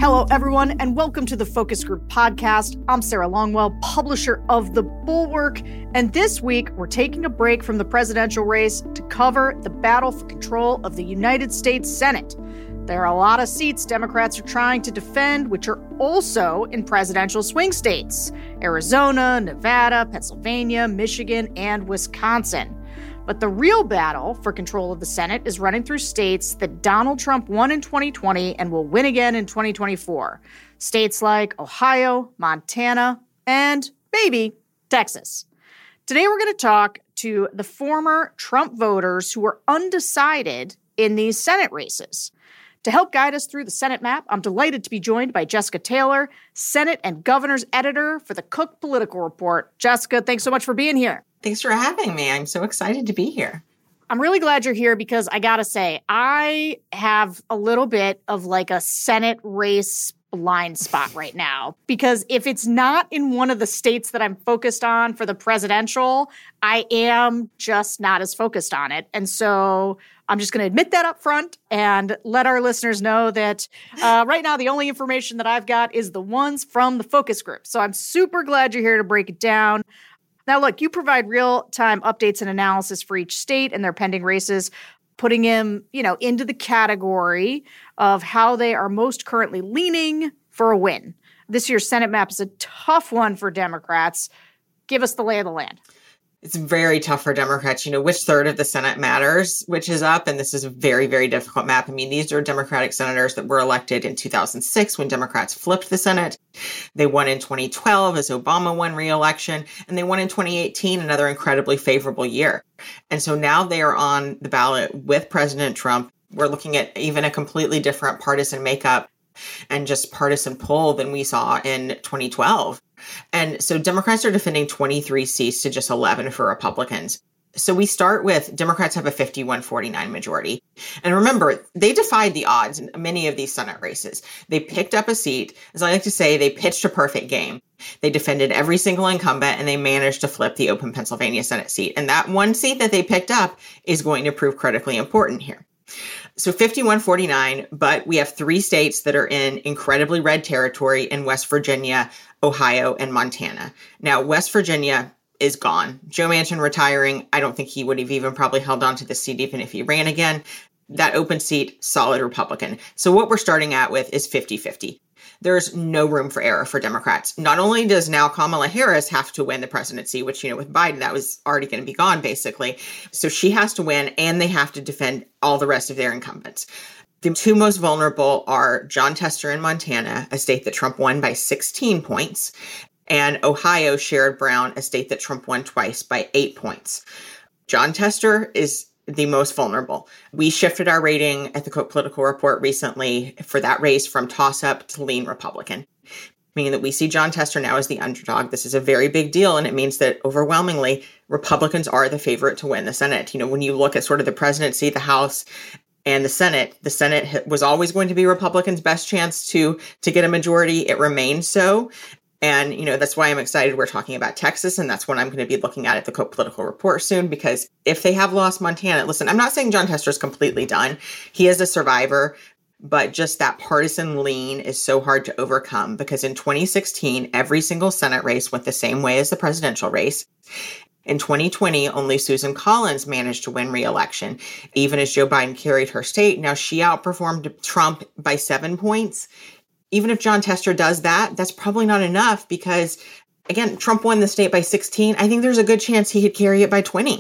Hello, everyone, and welcome to the Focus Group podcast. I'm Sarah Longwell, publisher of The Bulwark, and this week we're taking a break from the presidential race to cover the battle for control of the United States Senate. There are a lot of seats Democrats are trying to defend, which are also in presidential swing states: Arizona, Nevada, Pennsylvania, Michigan, and Wisconsin. But the real battle for control of the Senate is running through states that Donald Trump won in 2020 and will win again in 2024. States like Ohio, Montana, and maybe Texas. Today we're going to talk to the former Trump voters who are undecided in these Senate races. To help guide us through the Senate map, I'm delighted to be joined by Jessica Taylor, Senate and Governor's Editor for the Cook Political Report. Jessica, thanks so much for being here. Thanks for having me. I'm so excited to be here. I'm really glad you're here because I got to say, I have a little bit of like a Senate race blind spot right now, because if it's not in one of the states that I'm focused on for the presidential, I am just not as focused on it. And so I'm just going to admit that up front and let our listeners know that right now the only information that I've got is the ones from the focus group. So I'm super glad you're here to break it down. Now, look, you provide real-time updates and analysis for each state and their pending races, putting them, into the category of how they are most currently leaning for a win. This year's Senate map is a tough one for Democrats. Give us the lay of the land. It's very tough for Democrats. Which third of the Senate matters, which is up. And this is a very, very difficult map. I mean, these are Democratic senators that were elected in 2006 when Democrats flipped the Senate. They won in 2012 as Obama won re-election. And they won in 2018, another incredibly favorable year. And so now they are on the ballot with President Trump. We're looking at even a completely different partisan makeup and just partisan pull than we saw in 2012. And so Democrats are defending 23 seats to just 11 for Republicans. So we start with Democrats have a 51-49 majority. And remember, they defied the odds in many of these Senate races. They picked up a seat. As I like to say, they pitched a perfect game. They defended every single incumbent and they managed to flip the open Pennsylvania Senate seat. And that one seat that they picked up is going to prove critically important here. So 51-49, but we have three states that are in incredibly red territory in West Virginia, Ohio, and Montana. Now, West Virginia is gone. Joe Manchin retiring. I don't think he would have even probably held on to the seat even if he ran again. That open seat, solid Republican. So what we're starting at with is 50-50. There's no room for error for Democrats. Not only does now Kamala Harris have to win the presidency, which, with Biden, that was already going to be gone, basically. So she has to win, and they have to defend all the rest of their incumbents. The two most vulnerable are Jon Tester in Montana, a state that Trump won by 16 points, and Ohio, Sherrod Brown, a state that Trump won twice by 8 points. Jon Tester is the most vulnerable. We shifted our rating at the Cook Political Report recently for that race from toss-up to lean Republican, meaning that we see Jon Tester now as the underdog. This is a very big deal, and it means that overwhelmingly Republicans are the favorite to win the Senate. When you look at sort of the presidency, the House, and the Senate was always going to be Republicans' best chance to get a majority. It remains so. And, that's why I'm excited we're talking about Texas, and that's what I'm going to be looking at the Cook Political Report soon, because if they have lost Montana, listen, I'm not saying Jon Tester is completely done. He is a survivor, but just that partisan lean is so hard to overcome, because in 2016, every single Senate race went the same way as the presidential race. In 2020, only Susan Collins managed to win re-election, even as Joe Biden carried her state. Now, she outperformed Trump by 7 points. Even if Jon Tester does that, that's probably not enough because, again, Trump won the state by 16. I think there's a good chance he could carry it by 20.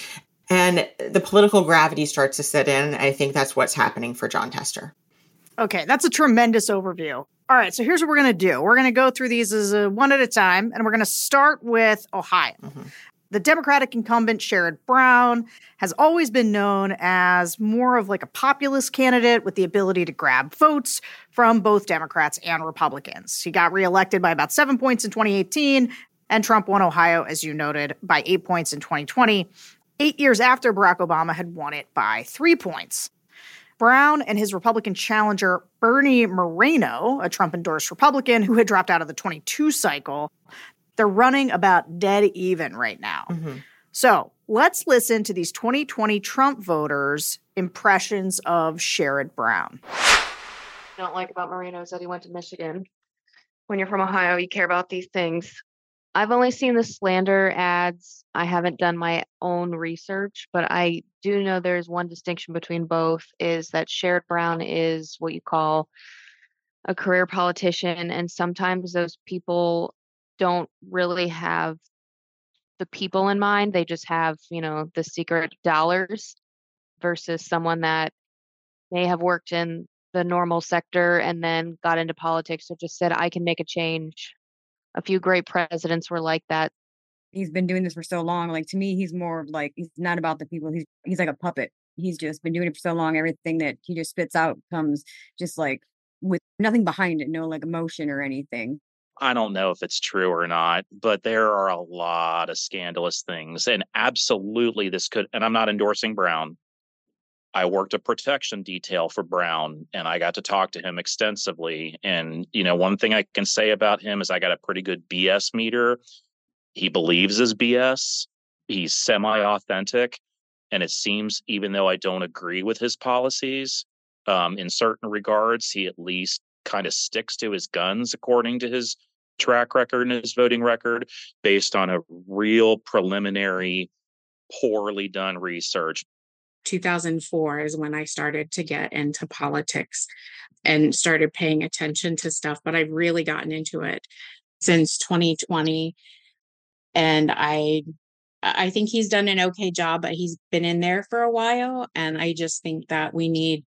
And the political gravity starts to set in. I think that's what's happening for Jon Tester. Okay, that's a tremendous overview. All right, so here's what we're going to do. We're going to go through these as one at a time, and we're going to start with Ohio. Mm-hmm. The Democratic incumbent, Sherrod Brown, has always been known as more of like a populist candidate with the ability to grab votes from both Democrats and Republicans. He got reelected by about 7 points in 2018, and Trump won Ohio, as you noted, by 8 points in 2020, 8 years after Barack Obama had won it by 3 points. Brown and his Republican challenger, Bernie Moreno, a Trump-endorsed Republican who had dropped out of the 22 cycle, they're running about dead even right now. Mm-hmm. So let's listen to these 2020 Trump voters' impressions of Sherrod Brown. don't like about Moreno is that he went to Michigan. When you're from Ohio, you care about these things. I've only seen the slander ads. I haven't done my own research, but I do know there's one distinction between both is that Sherrod Brown is what you call a career politician, and sometimes those people don't really have the people in mind. They just have, the secret dollars versus someone that may have worked in the normal sector and then got into politics or just said, I can make a change. A few great presidents were like that. He's been doing this for so long. Like, to me, he's more of like, he's not about the people. He's like a puppet. He's just been doing it for so long. Everything that he just spits out comes just like with nothing behind it, no like emotion or anything. I don't know if it's true or not, but there are a lot of scandalous things. And absolutely this could, and I'm not endorsing Brown. I worked a protection detail for Brown and I got to talk to him extensively. And, one thing I can say about him is I got a pretty good BS meter. He believes his BS. He's semi-authentic. And it seems, even though I don't agree with his policies, in certain regards, he at least kind of sticks to his guns according to his track record and his voting record based on a real preliminary, poorly done research. 2004 is when I started to get into politics and started paying attention to stuff, but I've really gotten into it since 2020. And I think he's done an okay job, but he's been in there for a while. And I just think that we need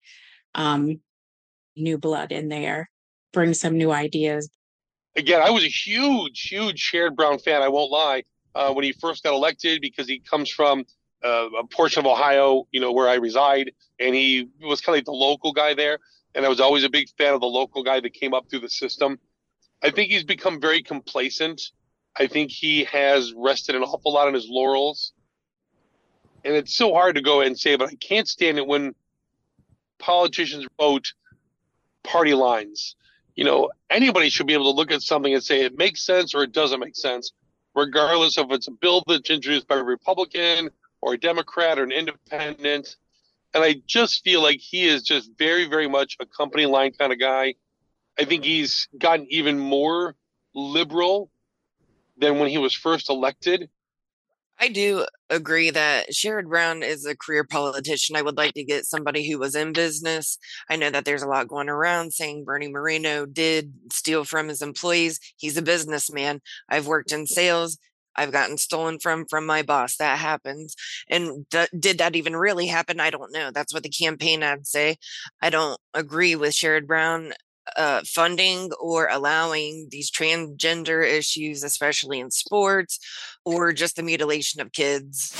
new blood in there, bring some new ideas. Again, I was a huge Sherrod Brown fan, I won't lie, when he first got elected, because he comes from a portion of Ohio, where I reside, and he was kind of like the local guy there. And I was always a big fan of the local guy that came up through the system. I think he's become very complacent. I think he has rested an awful lot on his laurels. And it's so hard to go and say, but I can't stand it when politicians vote party lines. Anybody should be able to look at something and say it makes sense or it doesn't make sense, regardless of if it's a bill that's introduced by a Republican or a Democrat or an independent. And I just feel like he is just very, very much a company line kind of guy. I think he's gotten even more liberal than when he was first elected. I do agree that Sherrod Brown is a career politician. I would like to get somebody who was in business. I know that there's a lot going around saying Bernie Moreno did steal from his employees. He's a businessman. I've worked in sales. I've gotten stolen from my boss. That happens. And did that even really happen? I don't know. That's what the campaign ads say. I don't agree with Sherrod Brown funding or allowing these transgender issues, especially in sports, or just the mutilation of kids.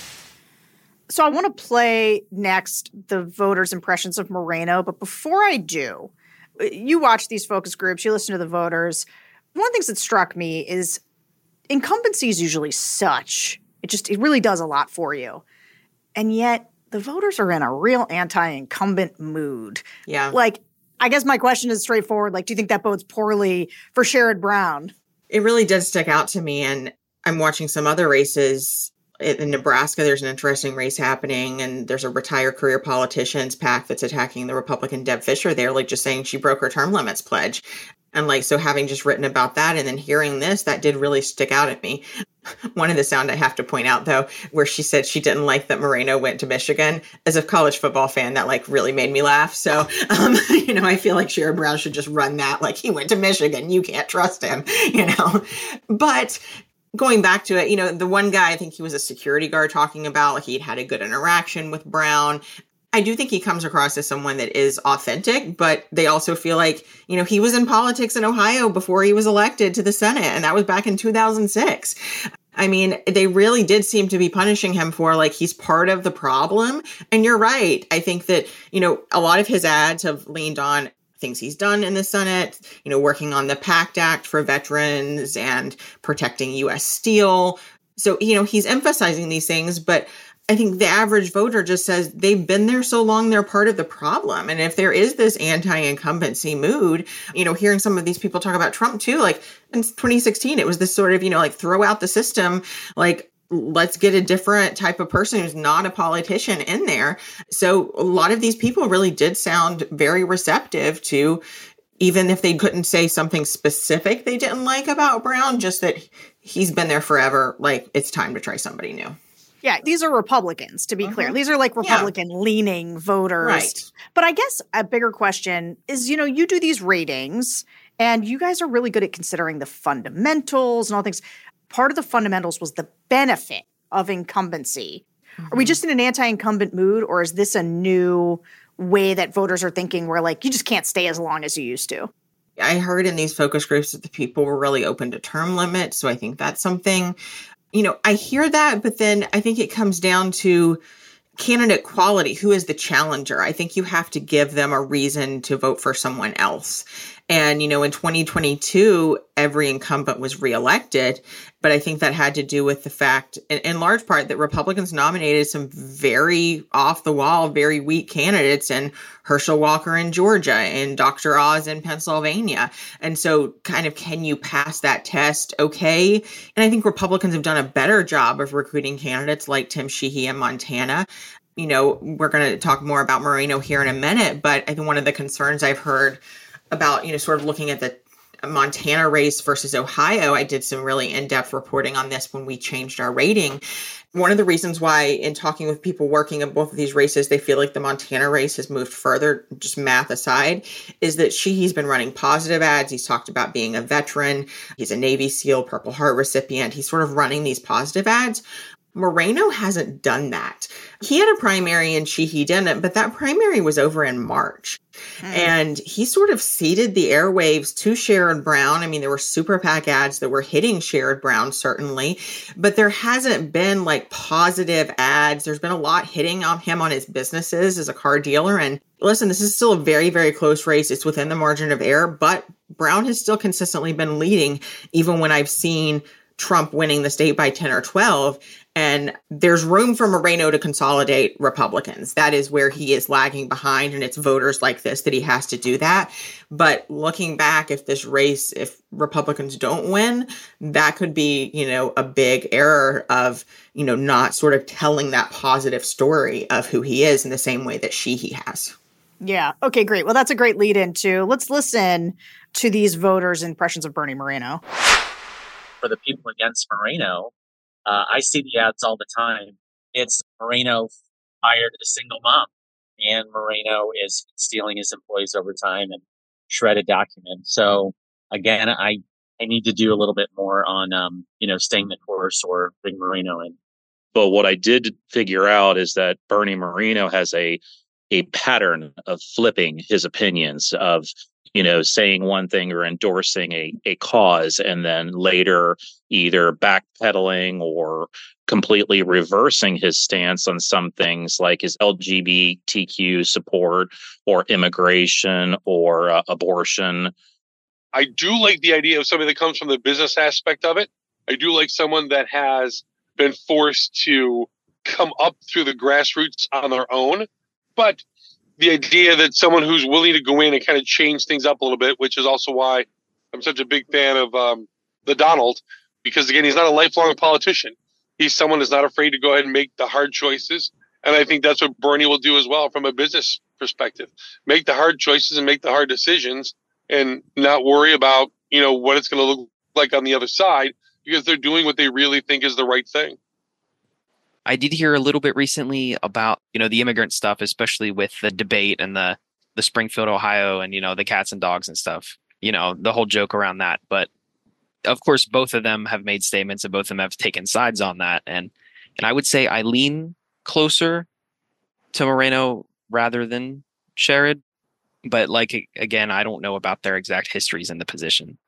So I want to play next the voters' impressions of Moreno. But before I do, you watch these focus groups, you listen to the voters. One of the things that struck me is incumbency is usually such. It really does a lot for you. And yet the voters are in a real anti-incumbent mood. Yeah. I guess my question is straightforward. Do you think that bodes poorly for Sherrod Brown? It really does stick out to me. And I'm watching some other races. In Nebraska, there's an interesting race happening, and there's a retired career politicians PAC that's attacking the Republican Deb Fischer there, just saying she broke her term limits pledge. And so having just written about that and then hearing this, that did really stick out at me. One of the sound I have to point out, though, where she said she didn't like that Moreno went to Michigan. As a college football fan, that really made me laugh. So, I feel like Sherrod Brown should just run that. He went to Michigan. You can't trust him, But going back to it, the one guy, I think he was a security guard talking about he'd had a good interaction with Brown. I do think he comes across as someone that is authentic, but they also feel like, he was in politics in Ohio before he was elected to the Senate, and that was back in 2006. I mean, they really did seem to be punishing him for he's part of the problem. And you're right. I think that, a lot of his ads have leaned on things he's done in the Senate, working on the PACT Act for veterans and protecting U.S. steel. So, he's emphasizing these things, but I think the average voter just says they've been there so long, they're part of the problem. And if there is this anti-incumbency mood, hearing some of these people talk about Trump too, in 2016, it was this sort of, throw out the system. let's get a different type of person who's not a politician in there. So a lot of these people really did sound very receptive to, even if they couldn't say something specific they didn't like about Brown, just that he's been there forever. Like, it's time to try somebody new. Yeah, these are Republicans, to be clear. These are like Republican-leaning voters. Right. But I guess a bigger question is, you do these ratings, and you guys are really good at considering the fundamentals and all things. Part of the fundamentals was the benefit of incumbency. Are we just in an anti-incumbent mood, or is this a new way that voters are thinking where, like, you just can't stay as long as you used to? I heard in these focus groups that the people were really open to term limits. So I think that's something, I hear that, but then I think it comes down to candidate quality. Who is the challenger? I think you have to give them a reason to vote for someone else. And, in 2022, every incumbent was reelected. But I think that had to do with the fact, in large part, that Republicans nominated some very off the wall, very weak candidates, and Herschel Walker in Georgia and Dr. Oz in Pennsylvania. And so kind of, can you pass that test? Okay. And I think Republicans have done a better job of recruiting candidates like Tim Sheehy in Montana. We're going to talk more about Moreno here in a minute, but I think one of the concerns I've heard about, sort of looking at the Montana race versus Ohio, I did some really in-depth reporting on this when we changed our rating. One of the reasons why, in talking with people working in both of these races, they feel like the Montana race has moved further, just math aside, is that he's been running positive ads. He's talked about being a veteran. He's a Navy SEAL, Purple Heart recipient. He's sort of running these positive ads. Moreno hasn't done that. He had a primary and Sheehy didn't, but that primary was over in March. And he sort of ceded the airwaves to Sherrod Brown. I mean, there were super PAC ads that were hitting Sherrod Brown, certainly, but there hasn't been like positive ads. There's been a lot hitting on him on his businesses as a car dealer. And listen, this is still a very, very close race. It's within the margin of error, but Brown has still consistently been leading, even when I've seen Trump winning the state by 10 or 12. And there's room for Moreno to consolidate Republicans. That is where he is lagging behind. And it's voters like this that he has to do that. But looking back, if Republicans don't win, that could be, a big error of, not sort of telling that positive story of who he is in the same way that he has. Yeah. Okay, great. Well, that's a great lead into. Let's listen to these voters' impressions of Bernie Moreno. For the people against Moreno, I see the ads all the time. It's Moreno fired a single mom, and Moreno is stealing his employees over time and shredded documents. So again, I need to do a little bit more on, staying the course or bring Moreno in. But what I did figure out is that Bernie Moreno has a pattern of flipping his opinions, of saying one thing or endorsing a cause, and then later either backpedaling or completely reversing his stance on some things like his LGBTQ support or immigration or abortion. I do like the idea of somebody that comes from the business aspect of it. I do like someone that has been forced to come up through the grassroots on their own. But the idea that someone who's willing to go in and kind of change things up a little bit, which is also why I'm such a big fan of the Donald, because again, he's not a lifelong politician. He's someone that's not afraid to go ahead and make the hard choices. And I think that's what Bernie will do as well from a business perspective. Make the hard choices and make the hard decisions and not worry about, what it's going to look like on the other side, because they're doing what they really think is the right thing. I did hear a little bit recently about, the immigrant stuff, especially with the debate and the Springfield, Ohio, and, the cats and dogs and stuff, the whole joke around that. But of course, both of them have made statements and both of them have taken sides on that. And I would say I lean closer to Moreno rather than Sherrod. But again, I don't know about their exact histories in the position.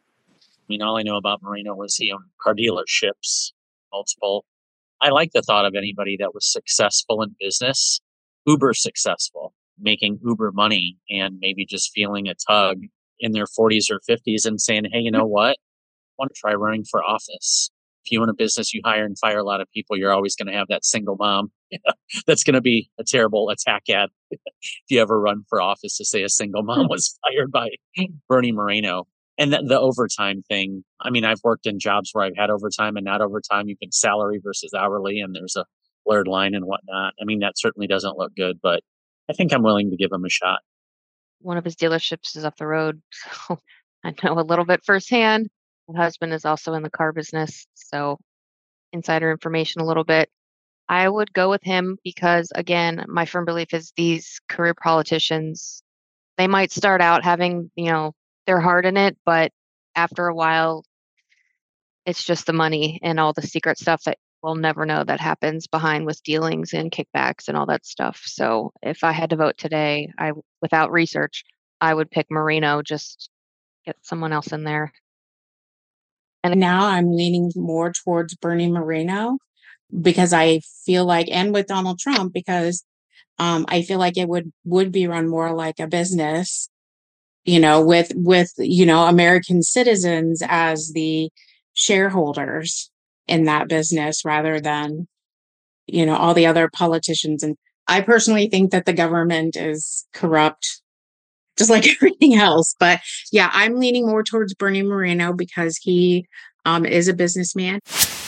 All I know about Moreno was he owned car dealerships, multiple. I like the thought of anybody that was successful in business, uber successful, making uber money, and maybe just feeling a tug in their 40s or 50s and saying, hey, you know what? I want to try running for office. If you own a business, you hire and fire a lot of people, you're always going to have that single mom. That's going to be a terrible attack ad if you ever run for office to say a single mom was fired by Bernie Moreno. And the overtime thing. I mean, I've worked in jobs where I've had overtime and not overtime. You can salary versus hourly, and there's a blurred line and whatnot. I mean, that certainly doesn't look good, but I think I'm willing to give him a shot. One of his dealerships is up the road, so I know a little bit firsthand. My husband is also in the car business, so insider information a little bit. I would go with him because, again, my firm belief is these career politicians, they might start out having, their heart in it, but after a while, it's just the money and all the secret stuff that we'll never know that happens behind with dealings and kickbacks and all that stuff. So if I had to vote today, without research, I would pick Moreno, just get someone else in there. And now I'm leaning more towards Bernie Moreno because I feel like, and with Donald Trump, because I feel like it would be run more like a business, with American citizens as the shareholders in that business rather than, all the other politicians. And I personally think that the government is corrupt, just like everything else. But yeah, I'm leaning more towards Bernie Moreno because he is a businessman.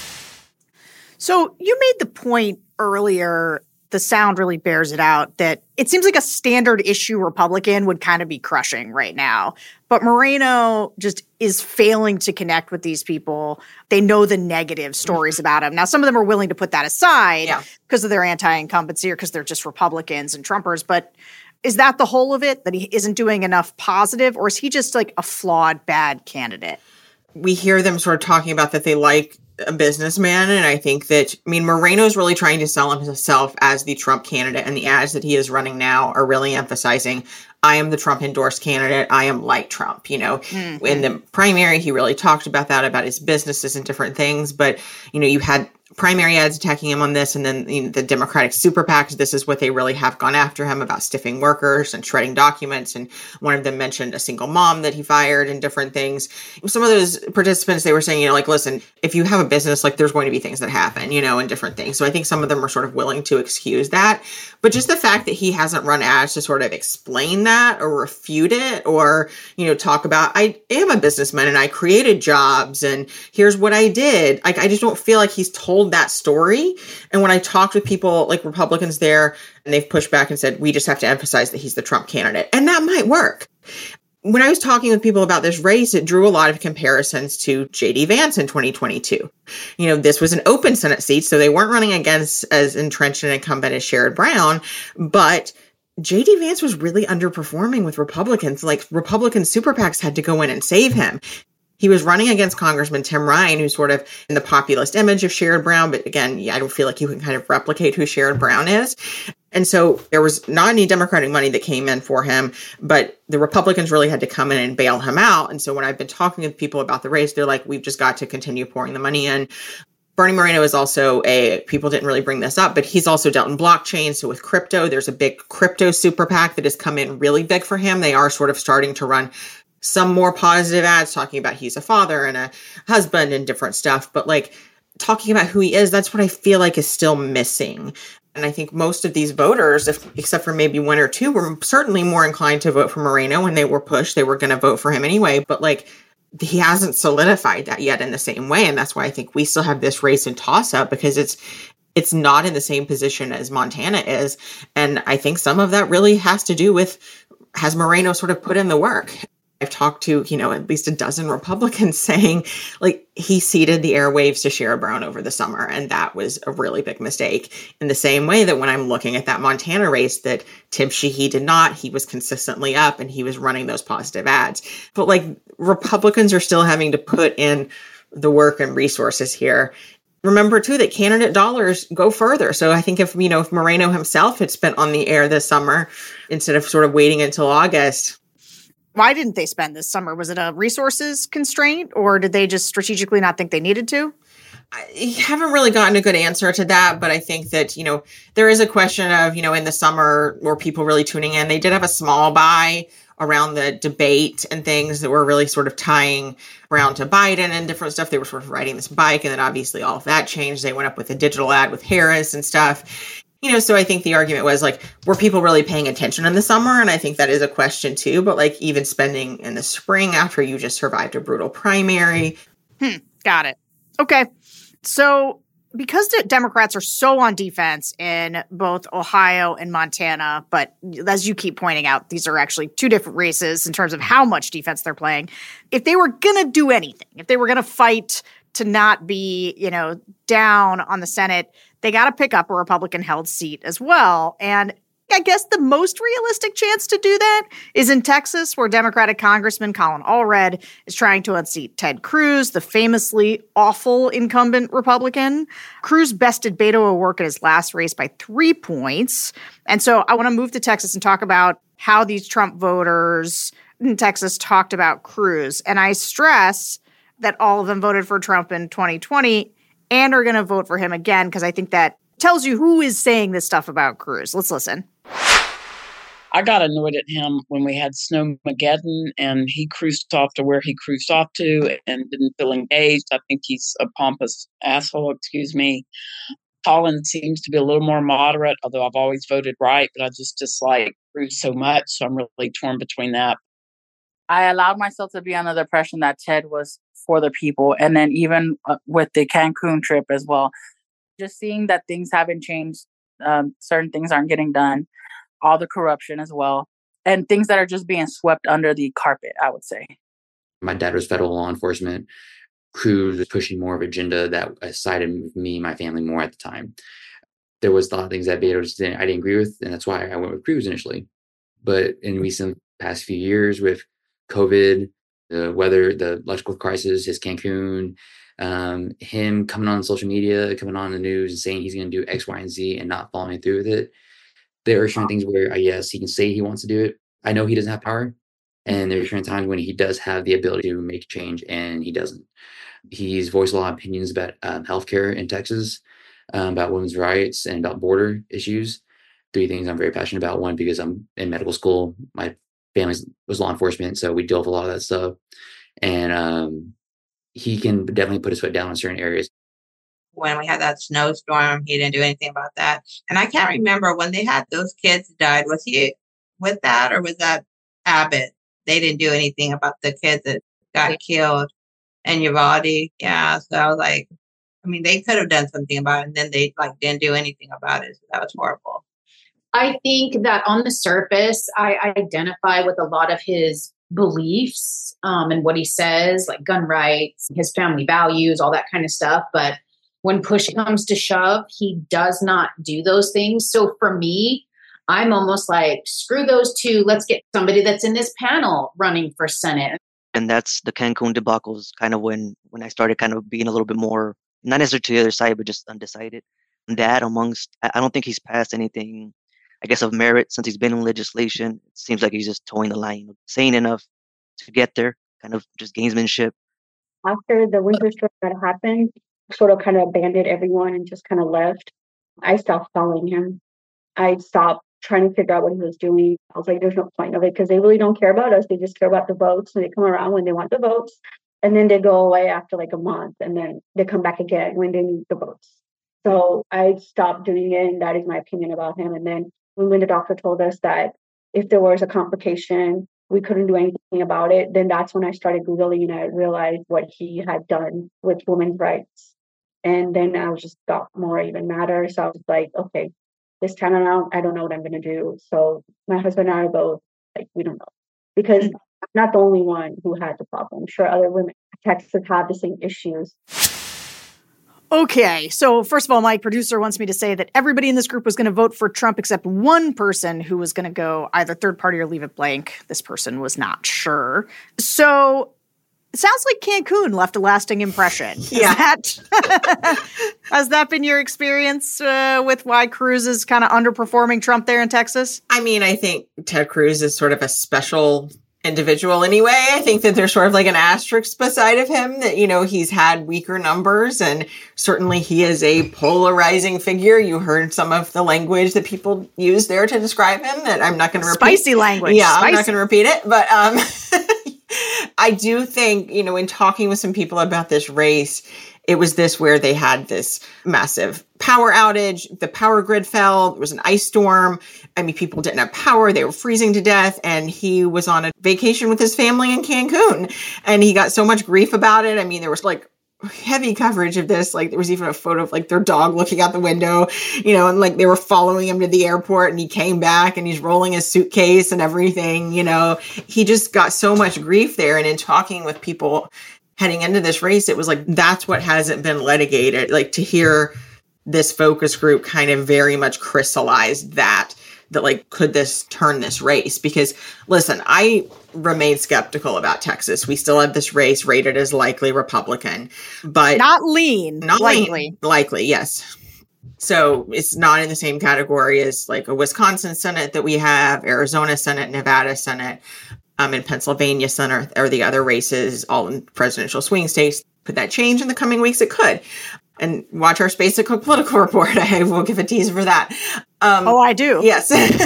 So you made the point earlier, the sound really bears it out, that it seems like a standard issue Republican would kind of be crushing right now. But Moreno just is failing to connect with these people. They know the negative stories about him. Now, some of them are willing to put that aside because of their anti-incumbency or because they're just Republicans and Trumpers. But is that the whole of it, that he isn't doing enough positive, or is he just like a flawed, bad candidate? We hear them sort of talking about that they like a businessman. And I think that, Moreno's really trying to sell himself as the Trump candidate, and the ads that he is running now are really emphasizing, I am the Trump endorsed candidate. I am like Trump. In the primary, he really talked about that, about his businesses and different things. But, you had primary ads attacking him on this, and then the Democratic super PACs, this is what they really have gone after him about stiffing workers and shredding documents. And one of them mentioned a single mom that he fired and different things. Some of those participants, they were saying, listen, if you have a business, there's going to be things that happen, and different things. So I think some of them are sort of willing to excuse that. But just the fact that he hasn't run ads to sort of explain that or refute it or, talk about, I am a businessman and I created jobs and here's what I did. I just don't feel like he's told that story. And when I talked with people like Republicans there, and they've pushed back and said, we just have to emphasize that he's the Trump candidate. And that might work. When I was talking with people about this race, it drew a lot of comparisons to J.D. Vance in 2022. This was an open Senate seat, so they weren't running against as entrenched an incumbent as Sherrod Brown, but J.D. Vance was really underperforming with Republicans. Republican super PACs had to go in and save him. He was running against Congressman Tim Ryan, who's sort of in the populist image of Sherrod Brown. But again, I don't feel like you can kind of replicate who Sherrod Brown is. And so there was not any Democratic money that came in for him, but the Republicans really had to come in and bail him out. And so when I've been talking with people about the race, they're like, we've just got to continue pouring the money in. Bernie Moreno is also people didn't really bring this up, but he's also dealt in blockchain. So with crypto, there's a big crypto super PAC that has come in really big for him. They are sort of starting to run some more positive ads talking about he's a father and a husband and different stuff. But talking about who he is, that's what I feel like is still missing. And I think most of these voters, except for maybe one or two, were certainly more inclined to vote for Moreno when they were pushed. They were going to vote for him anyway. But he hasn't solidified that yet in the same way. And that's why I think we still have this race and toss up, because it's not in the same position as Montana is. And I think some of that really has to do with, has Moreno sort of put in the work? I've talked to, at least a dozen Republicans saying, he ceded the airwaves to Sherrod Brown over the summer. And that was a really big mistake, in the same way that when I'm looking at that Montana race, that Tim Sheehy did not, he was consistently up and he was running those positive ads. But Republicans are still having to put in the work and resources here. Remember too, that candidate dollars go further. So I think if Moreno himself had spent on the air this summer, instead of sort of waiting until August. Why didn't they spend this summer? Was it a resources constraint, or did they just strategically not think they needed to? I haven't really gotten a good answer to that, but I think that, there is a question of, in the summer, were people really tuning in? They did have a small buy around the debate and things that were really sort of tying Brown to Biden and different stuff. They were sort of riding this bike, and then obviously all of that changed. They went up with a digital ad with Harris and stuff. So I think the argument was like, were people really paying attention in the summer? And I think that is a question too, but like even spending in the spring after you just survived a brutal primary. Got it. Okay. So because the Democrats are so on defense in both Ohio and Montana, but as you keep pointing out, these are actually two different races in terms of how much defense they're playing. If they were going to do anything, if they were going to fight to not be, down on the Senate, they got to pick up a Republican-held seat as well. And I guess the most realistic chance to do that is in Texas, where Democratic Congressman Colin Allred is trying to unseat Ted Cruz, the famously awful incumbent Republican. Cruz bested Beto O'Rourke in his last race by 3 points. And so I want to move to Texas and talk about how these Trump voters in Texas talked about Cruz. And I stress that all of them voted for Trump in 2020 and are going to vote for him again, because I think that tells you who is saying this stuff about Cruz. Let's listen. I got annoyed at him when we had Snowmageddon and he cruised off to where he cruised off to and didn't feel engaged. I think he's a pompous asshole, excuse me. Colin seems to be a little more moderate, although I've always voted right, but I just dislike Cruz so much, so I'm really torn between that. I allowed myself to be under the impression that Ted was for the people, and then even with the Cancun trip as well. Just seeing that things haven't changed, certain things aren't getting done, all the corruption as well, and things that are just being swept under the carpet, I would say. My dad was federal law enforcement. Cruz was pushing more of an agenda that sided with me and my family more at the time. There was a lot of things that Beto I didn't agree with, and that's why I went with Cruz initially. But in recent past few years with COVID, the weather, the electrical crisis, his Cancun, him coming on social media, coming on the news and saying he's going to do X, Y, and Z and not following through with it. There are certain things where, yes, he can say he wants to do it. I know he doesn't have power. And there are certain times when he does have the ability to make change and he doesn't. He's voiced a lot of opinions about healthcare in Texas, about women's rights and about border issues. 3 things I'm very passionate about. One, because I'm in medical school. My family was law enforcement, so we deal with a lot of that stuff. And he can definitely put his foot down in certain areas. When we had that snowstorm, he didn't do anything about that. And I can't remember when they had those kids died. Was he with that or was that Abbott? They didn't do anything about the kids that got killed in Uvalde. Yeah. So I was like, they could have done something about it, and then they didn't do anything about it. So that was horrible. I think that on the surface, I identify with a lot of his beliefs and what he says, like gun rights, his family values, all that kind of stuff. But when push comes to shove, he does not do those things. So for me, I'm almost like, screw those two. Let's get somebody that's in this panel running for Senate. And that's the Cancun debacles kind of when I started kind of being a little bit more, not necessarily to the other side, but just undecided. And that I don't think he's passed anything, I guess, of merit since he's been in legislation. It seems like he's just towing the line, saying enough to get there, kind of just gamesmanship. After the winter storm that happened, sort of kind of abandoned everyone and just kind of left. I stopped following him. I stopped trying to figure out what he was doing. I was like, there's no point of it because they really don't care about us. They just care about the votes, and they come around when they want the votes. And then they go away after like a month, and then they come back again when they need the votes. So I stopped doing it, and that is my opinion about him. And then when the doctor told us that if there was a complication, we couldn't do anything about it, then that's when I started Googling and I realized what he had done with women's rights. And then I was just got more even madder. So I was like, okay, this time around, I don't know what I'm going to do. So my husband and I are both like, we don't know. Because I'm not the only one who had the problem. I'm sure other women in Texas have the same issues. Okay, so first of all, my producer wants me to say that everybody in this group was going to vote for Trump except one person who was going to go either third party or leave it blank. This person was not sure. So it sounds like Cancun left a lasting impression. Yeah. Has that been your experience with why Cruz is kind of underperforming Trump there in Texas? I think Ted Cruz is sort of a special individual anyway. I think that there's sort of like an asterisk beside of him that, he's had weaker numbers, and certainly he is a polarizing figure. You heard some of the language that people use there to describe him that I'm not going to repeat. Spicy language. Yeah, Spicy. I'm not going to repeat it. But I do think, in talking with some people about this race, it was this where they had this massive power outage, the power grid fell, there was an ice storm. I mean, people didn't have power. They were freezing to death. And he was on a vacation with his family in Cancun. And he got so much grief about it. I mean, there was like heavy coverage of this. Like there was even a photo of like their dog looking out the window, you know, and like they were following him to the airport and he came back and he's rolling his suitcase and everything, you know. He just got so much grief there. And in talking with people heading into this race, it was like, that's what hasn't been litigated. Like to hear this focus group kind of very much crystallized that like, could this turn this race? Because listen, I remain skeptical about Texas. We still have this race rated as likely Republican, but not likely. Likely, yes. So it's not in the same category as like a Wisconsin Senate that we have, Arizona Senate, Nevada Senate, and Pennsylvania Senate, or the other races, all in presidential swing states. Could that change in the coming weeks? It could. And watch our Space and Cook political report. I will give a teaser for that. I do. Yes.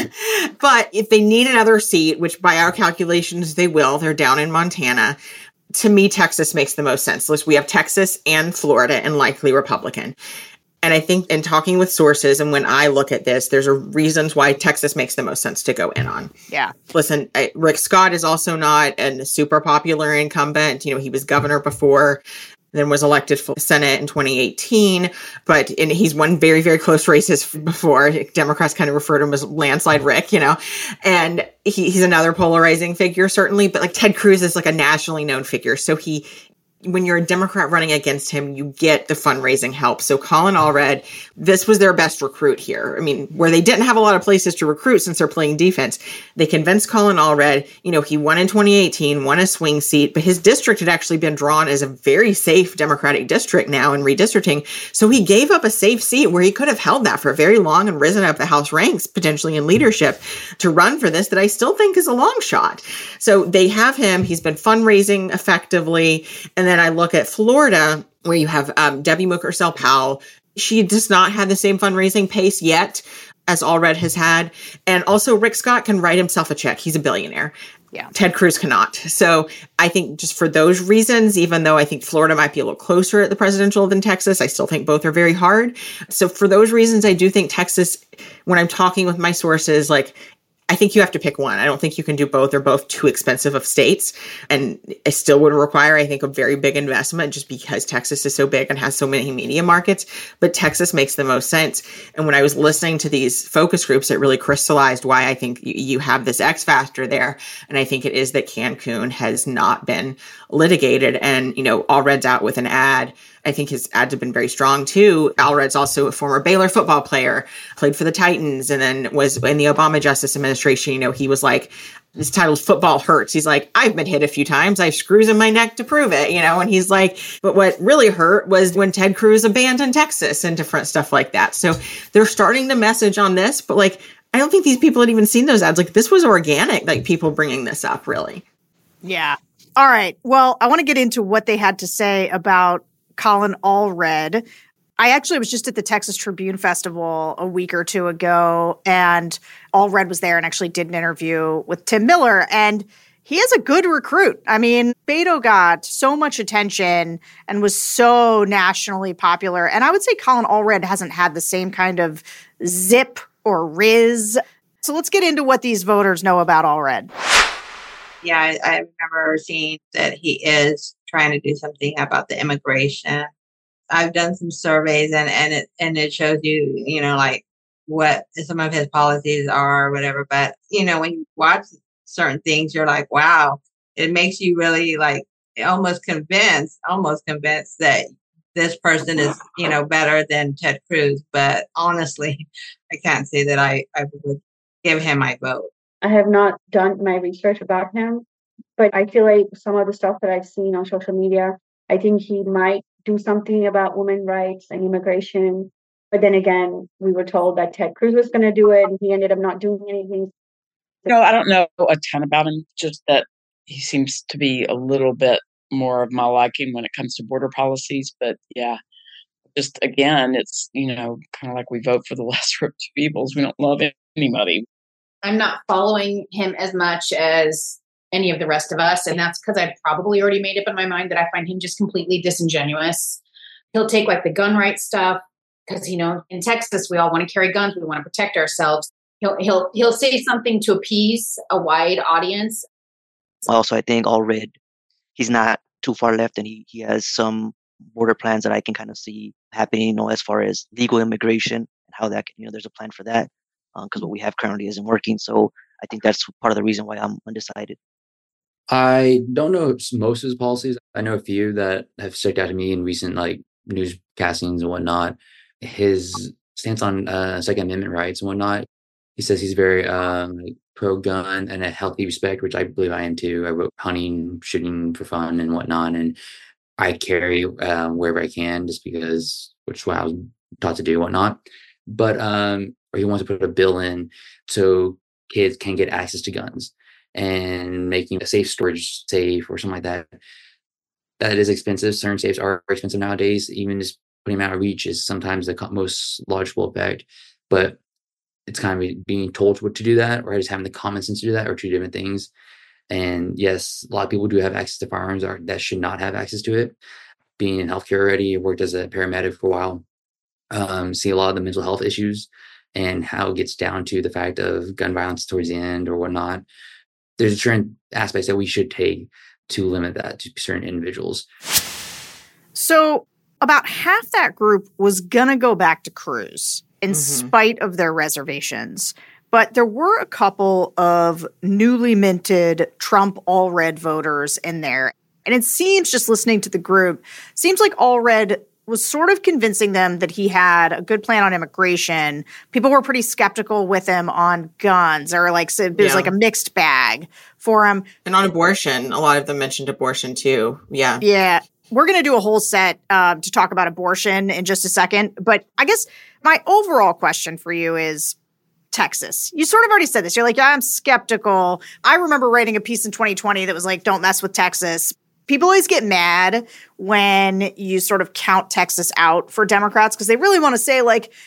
But if they need another seat, which by our calculations they will, they're down in Montana. To me, Texas makes the most sense. We have Texas and Florida and likely Republican. And I think in talking with sources and when I look at this, there's reasons why Texas makes the most sense to go in on. Yeah. Listen, Rick Scott is also not a super popular incumbent. You know, he was governor before, then was elected for Senate in 2018. But he's won very, very close races before. Democrats kind of refer to him as landslide Rick, you know, and he's another polarizing figure, certainly. But like Ted Cruz is like a nationally known figure. So when you're a Democrat running against him, you get the fundraising help. So Colin Allred, this was their best recruit here. I mean, where they didn't have a lot of places to recruit since they're playing defense, they convinced Colin Allred. You know, he won in 2018, won a swing seat, but his district had actually been drawn as a very safe Democratic district now in redistricting. So he gave up a safe seat where he could have held that for very long and risen up the House ranks, potentially in leadership, to run for this that I still think is a long shot. So they have him. He's been fundraising effectively. And then I look at Florida, where you have Debbie Mukersel-Powell. She does not have the same fundraising pace yet as Allred has had. And also Rick Scott can write himself a check. He's a billionaire. Yeah. Ted Cruz cannot. So I think just for those reasons, even though I think Florida might be a little closer at the presidential than Texas, I still think both are very hard. So for those reasons, I do think Texas, when I'm talking with my sources, like, I think you have to pick one. I don't think you can do both. They're both too expensive of states. And it still would require, I think, a very big investment just because Texas is so big and has so many media markets. But Texas makes the most sense. And when I was listening to these focus groups, it really crystallized why I think you have this X factor there. And I think it is that Cancun has not been litigated. And, you know, Allred's out with an ad. I think his ads have been very strong too. Allred's also a former Baylor football player, played for the Titans, and then was in the Obama Justice Administration. You know, he was like, this titled Football Hurts. He's like, I've been hit a few times. I have screws in my neck to prove it, you know? And he's like, but what really hurt was when Ted Cruz abandoned Texas and different stuff like that. So they're starting to message on this, but like, I don't think these people had even seen those ads. Like this was organic, like people bringing this up really. Yeah. All right. Well, I want to get into what they had to say about Colin Allred. I actually was just at the Texas Tribune Festival a week or two ago, and Allred was there and actually did an interview with Tim Miller, and he is a good recruit. I mean, Beto got so much attention and was so nationally popular, and I would say Colin Allred hasn't had the same kind of zip or rizz. So let's get into what these voters know about Allred. Yeah, I remember seeing that he is trying to do something about the immigration. I've done some surveys and it shows you, you know, like what some of his policies are or whatever. But, you know, when you watch certain things, you're like, wow, it makes you really like almost convinced that this person is, you know, better than Ted Cruz. But honestly, I can't say that I would give him my vote. I have not done my research about him, but I feel like some of the stuff that I've seen on social media, I think he might do something about women's rights and immigration. But then again, we were told that Ted Cruz was going to do it, and he ended up not doing anything. No, I don't know a ton about him, just that he seems to be a little bit more of my liking when it comes to border policies. But yeah, just again, it's, you know, kind of like we vote for the lesser of two evils. We don't love anybody. I'm not following him as much as any of the rest of us. And that's because I've probably already made up in my mind that I find him just completely disingenuous. He'll take like the gun rights stuff because, in Texas, we all want to carry guns. We want to protect ourselves. He'll say something to appease a wide audience. Also, I think Allred, he's not too far left, and he has some border plans that I can kind of see happening, as far as legal immigration and how that can, there's a plan for that, because what we have currently isn't working. So I think that's part of the reason why I'm undecided. I don't know most of his policies. I know a few that have stuck out to me in recent newscastings and whatnot. His stance on Second Amendment rights and whatnot. He says he's very pro-gun and a healthy respect, which I believe I am too. I wrote hunting, shooting for fun and whatnot, and I carry wherever I can, just because, which is what I was taught to do and whatnot. But or he wants to put a bill in so kids can get access to guns and making a safe storage safe or something like that. That is expensive. Certain safes are expensive nowadays. Even just putting them out of reach is sometimes the most logical effect. But it's kind of being told what to do that, or just having the common sense to do that, or two different things. And yes, a lot of people do have access to firearms that should not have access to it. Being in healthcare already, worked as a paramedic for a while, see a lot of the mental health issues and how it gets down to the fact of gun violence towards the end or whatnot. There's certain aspects that we should take to limit that to certain individuals. So about half that group was going to go back to Cruz in spite of their reservations. But there were a couple of newly minted Trump Allred voters in there. And it seems, just listening to the group, seems like Allred was sort of convincing them that he had a good plan on immigration. People were pretty skeptical with him on guns, or it was like a mixed bag for him. And on abortion, a lot of them mentioned abortion too. Yeah. Yeah. We're going to do a whole set to talk about abortion in just a second. But I guess my overall question for you is Texas. You sort of already said this. You're like, yeah, I'm skeptical. I remember writing a piece in 2020 that was like, don't mess with Texas. People always get mad when you sort of count Texas out for Democrats because they really want to say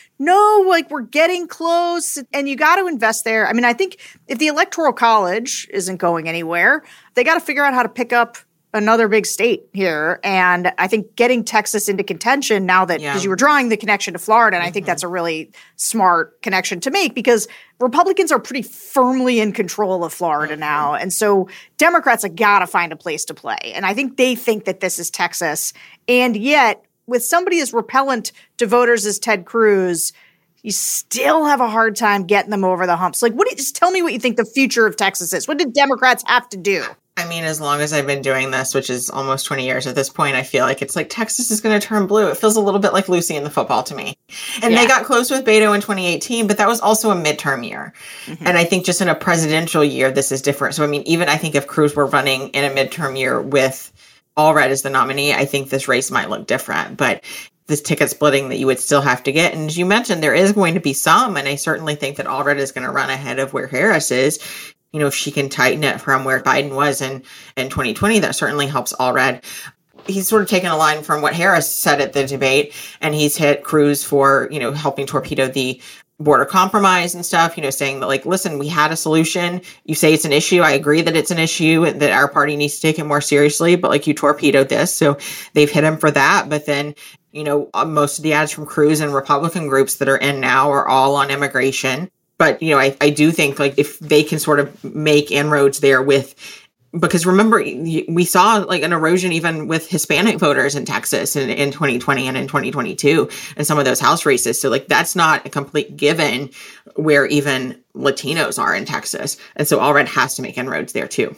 no, we're getting close and you got to invest there. I mean, I think if the Electoral College isn't going anywhere, they got to figure out how to pick up another big state here. And I think getting Texas into contention now that, because you were drawing the connection to Florida, and I think that's a really smart connection to make because Republicans are pretty firmly in control of Florida now. And so Democrats have got to find a place to play. And I think they think that this is Texas. And yet, with somebody as repellent to voters as Ted Cruz, you still have a hard time getting them over the humps. Just tell me what you think the future of Texas is. What did Democrats have to do? I mean, as long as I've been doing this, which is almost 20 years at this point, I feel like it's like Texas is going to turn blue. It feels a little bit like Lucy in the football to me. And they got close with Beto in 2018, but that was also a midterm year. And I think just in a presidential year, this is different. So, I mean, even I think if Cruz were running in a midterm year with Allred as the nominee, I think this race might look different. But this ticket splitting that you would still have to get. And as you mentioned, there is going to be some, and I certainly think that Allred is going to run ahead of where Harris is. If she can tighten it from where Biden was in 2020, that certainly helps Allred. He's sort of taken a line from what Harris said at the debate, and he's hit Cruz for, helping torpedo the border compromise and stuff, saying that, listen, we had a solution. You say it's an issue. I agree that it's an issue and that our party needs to take it more seriously, but you torpedoed this. So they've hit him for that. But then, most of the ads from Cruz and Republican groups that are in now are all on immigration. But, I do think if they can sort of make inroads there because remember, we saw an erosion even with Hispanic voters in Texas in 2020 and in 2022 and some of those House races. So that's not a complete given where even Latinos are in Texas. And so Allred has to make inroads there too.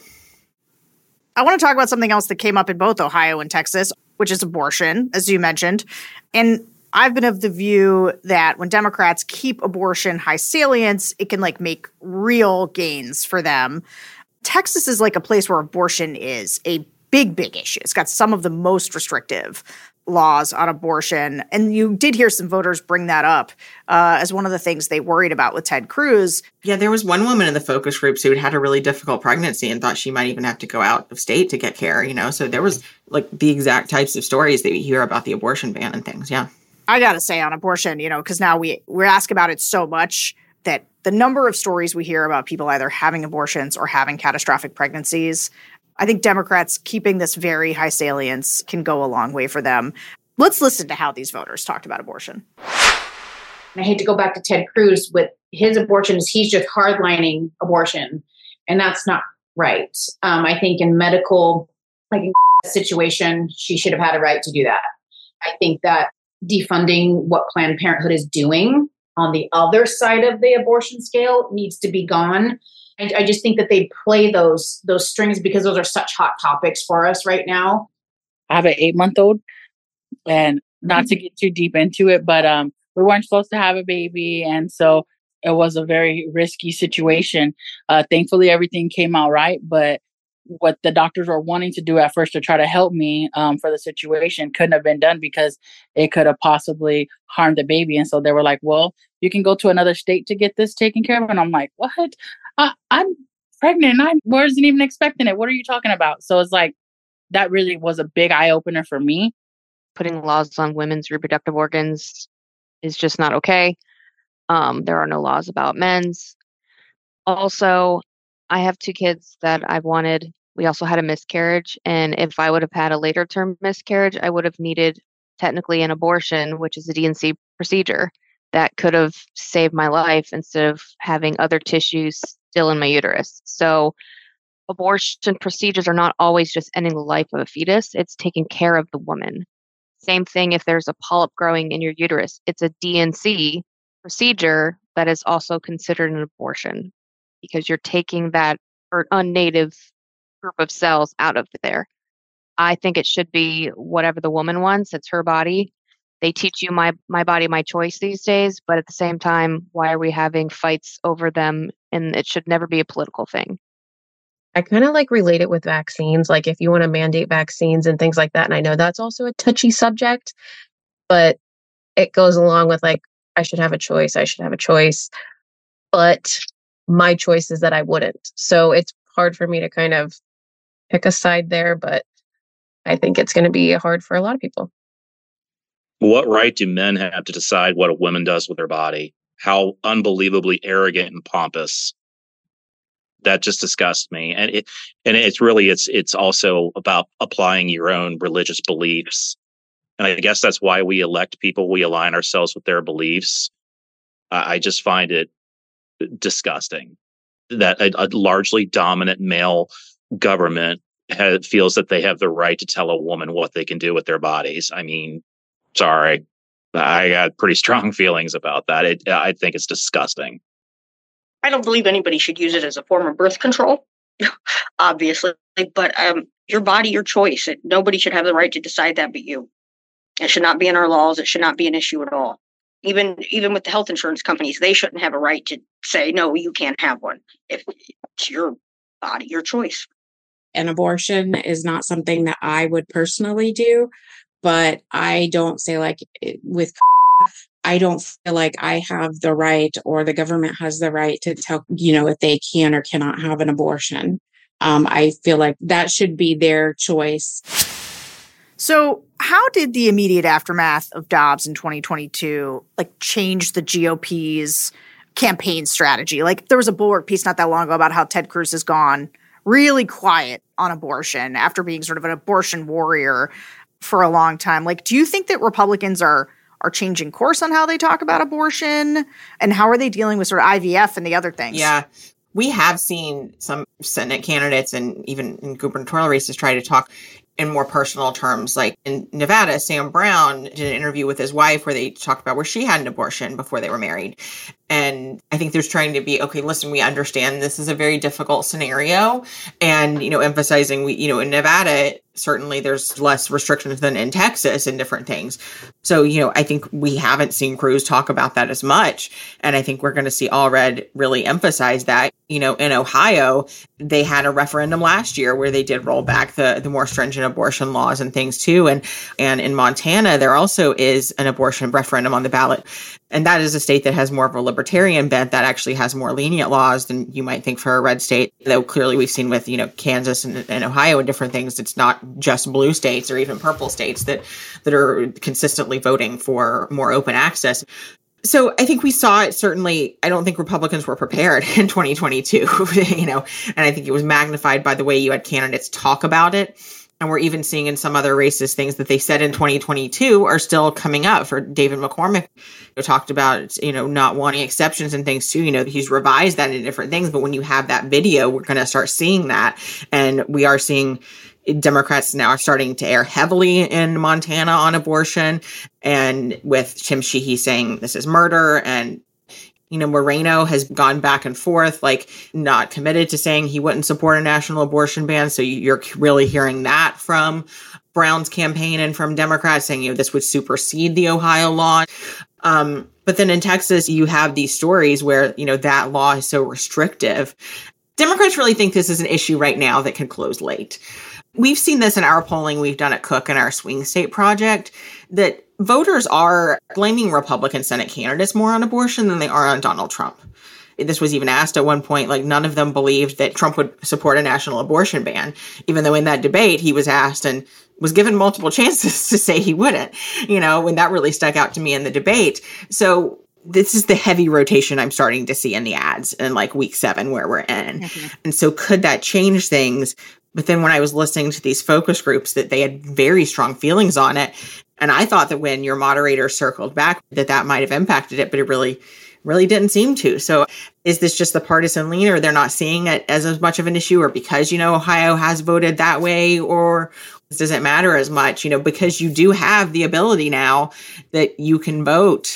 I want to talk about something else that came up in both Ohio and Texas, which is abortion, as you mentioned. And I've been of the view that when Democrats keep abortion high salience, it can make real gains for them. Texas is a place where abortion is a big, big issue. It's got some of the most restrictive laws on abortion. And you did hear some voters bring that up as one of the things they worried about with Ted Cruz. Yeah, there was one woman in the focus groups who had a really difficult pregnancy and thought she might even have to go out of state to get care, So there was the exact types of stories that you hear about the abortion ban and things. Yeah. I got to say on abortion, because now we're asked about it so much that the number of stories we hear about people either having abortions or having catastrophic pregnancies, I think Democrats keeping this very high salience can go a long way for them. Let's listen to how these voters talked about abortion. And I hate to go back to Ted Cruz with his abortions. He's just hardlining abortion, and that's not right. I think in medical, like in situation, she should have had a right to do that. I think that defunding what Planned Parenthood is doing on the other side of the abortion scale needs to be gone. I just think that they play those strings because those are such hot topics for us right now. I have an 8-month-old, and not to get too deep into it, but we weren't supposed to have a baby, and so it was a very risky situation. Thankfully, everything came out right, but what the doctors were wanting to do at first to try to help me for the situation couldn't have been done because it could have possibly harmed the baby. And so they were like, well, you can go to another state to get this taken care of. And I'm like, what? I'm pregnant. I wasn't even expecting it. What are you talking about? So it's like, that really was a big eye opener for me. Putting laws on women's reproductive organs is just not okay. There are no laws about men's. Also, I have 2 kids that I've wanted. We also had a miscarriage. And if I would have had a later term miscarriage, I would have needed technically an abortion, which is a D&C procedure that could have saved my life instead of having other tissues still in my uterus. So abortion procedures are not always just ending the life of a fetus. It's taking care of the woman. Same thing if there's a polyp growing in your uterus. It's a D&C procedure that is also considered an abortion because you're taking that unnative group of cells out of there. I think it should be whatever the woman wants. It's her body. They teach you my body, my choice these days, but at the same time, why are we having fights over them? And it should never be a political thing. I kind of like relate it with vaccines. Like if you want to mandate vaccines and things like that, and I know that's also a touchy subject, but it goes along with like, I should have a choice. I should have a choice. But my choice is that I wouldn't. So it's hard for me to kind of pick a side there, but I think it's going to be hard for a lot of people. What right do men have to decide what a woman does with her body? How unbelievably arrogant and pompous. That just disgusts me. And it's also about applying your own religious beliefs. And I guess that's why we elect people. We align ourselves with their beliefs. I just find it disgusting that a largely dominant male government feels that they have the right to tell a woman what they can do with their bodies. I mean, sorry, I got pretty strong feelings about that. I think it's disgusting. I don't believe anybody should use it as a form of birth control, obviously, but your body, your choice. Nobody should have the right to decide that but you. It should not be in our laws. It should not be an issue at all. Even with the health insurance companies, they shouldn't have a right to say, no, you can't have one. If it's your body, your choice. An abortion is not something that I would personally do, but I don't say like with I don't feel like I have the right or the government has the right to tell, if they can or cannot have an abortion. I feel like that should be their choice. So how did the immediate aftermath of Dobbs in 2022 change the GOP's campaign strategy? Like there was a Bulwark piece not that long ago about how Ted Cruz has gone really quiet on abortion after being sort of an abortion warrior for a long time. Like, do you think that Republicans are changing course on how they talk about abortion, and how are they dealing with sort of IVF and the other things? Yeah. We have seen some Senate candidates and even in gubernatorial races try to talk in more personal terms. Like in Nevada, Sam Brown did an interview with his wife where they talked about where she had an abortion before they were married. And I think there's trying to be, okay, listen, we understand this is a very difficult scenario. And, emphasizing, in Nevada, certainly there's less restrictions than in Texas and different things. So, I think we haven't seen Cruz talk about that as much. And I think we're going to see Allred really emphasize that. In Ohio, they had a referendum last year where they did roll back the more stringent abortion laws and things too. And in Montana, there also is an abortion referendum on the ballot. And that is a state that has more of a libertarian bent that actually has more lenient laws than you might think for a red state. Though clearly we've seen with, Kansas and Ohio and different things, it's not just blue states or even purple states that are consistently voting for more open access. So I think we saw it. Certainly, I don't think Republicans were prepared in 2022, and I think it was magnified by the way you had candidates talk about it. And we're even seeing in some other races things that they said in 2022 are still coming up. For David McCormick, who talked about, not wanting exceptions and things too. He's revised that into different things. But when you have that video, we're going to start seeing that. And we are seeing Democrats now are starting to err heavily in Montana on abortion. And with Tim Sheehy saying this is murder, and Moreno has gone back and forth, not committed to saying he wouldn't support a national abortion ban. So you're really hearing that from Brown's campaign and from Democrats saying, this would supersede the Ohio law. But then in Texas, you have these stories where, that law is so restrictive. Democrats really think this is an issue right now that can close late. We've seen this in our polling we've done at Cook and our swing state project, that voters are blaming Republican Senate candidates more on abortion than they are on Donald Trump. This was even asked at one point, none of them believed that Trump would support a national abortion ban, even though in that debate he was asked and was given multiple chances to say he wouldn't, when that really stuck out to me in the debate. So this is the heavy rotation I'm starting to see in the ads in week 7 where we're in. Mm-hmm. And so could that change things? But then when I was listening to these focus groups, that they had very strong feelings on it. And I thought that when your moderator circled back, that might have impacted it, but it really didn't seem to. So is this just the partisan lean, or they're not seeing it as much of an issue, or because, Ohio has voted that way, or does it matter as much, because you do have the ability now that you can vote.